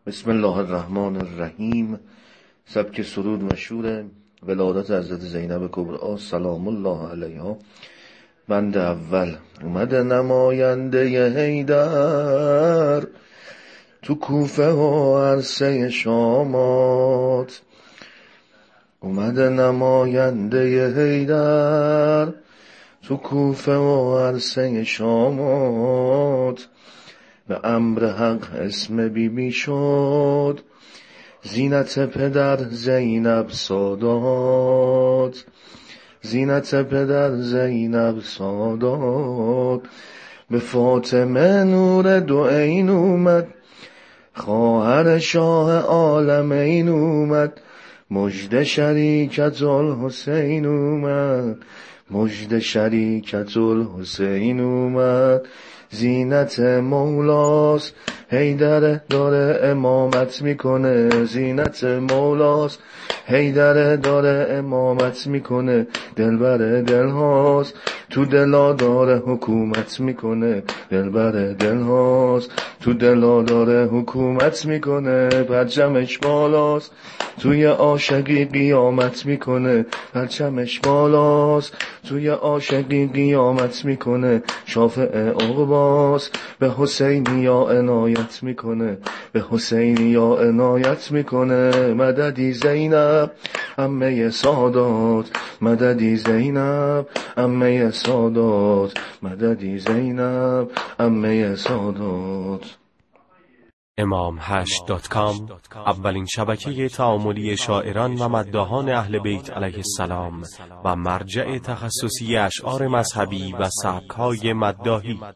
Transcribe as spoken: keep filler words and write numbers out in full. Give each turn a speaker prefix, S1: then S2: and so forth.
S1: بسم الله الرحمن الرحیم. سبک سرود مشهور ولادت حضرت زینب کبرا سلام الله علیها. بند اول. اومده نماینده حیدر تو کوفه و عرصه شامات. اومده نماینده حیدر تو کوفه و عرصه شامات. به امر حق اسم بی بی شد، زینت پدر زینب سادات. زینت پدر زینب سادات. به فاطمه نور دو عین اومد، خواهر شاه عالمین اومد. مژده شریکت الحسین اومد، مژده شریکت الحسین اومد. زینت مولاست حیدر داره امامت میکنه. زینت مولاست حیدر داره امامت میکنه. دلبر دلهاست تو دلا داره حکومت میکنه. دلبر دلهاست تو دلا داره حکومت میکنه. پرچمش بالاست توی عاشقی قیامت میکنه. پرچمش بالاست توی عاشقی قیامت میکنه. شافع عقباست به حسینی یا عنایت میکنه. به حسینی یا عنایت میکنه. مددی زینب عمه سادات، مددی زینب عمه سادات، مددی زینب عمه سادات.
S2: امام هشت دات کام اولین شبکه تعاملی شاعران و مداحان اهل بیت علیه السلام و مرجع تخصصی اشعار مذهبی و سبک‌های مداحی.